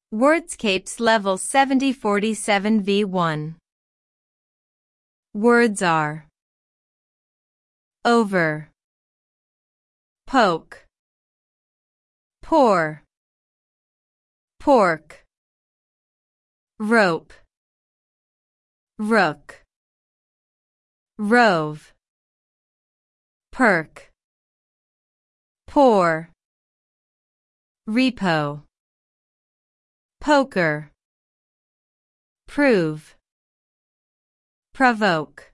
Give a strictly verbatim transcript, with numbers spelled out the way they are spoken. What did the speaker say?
Wordscapes Level seventy forty-seven V one. Words are over, poke, pour, pork, rope, rook, rove, perk, pour, repo, poker, prove, provoke.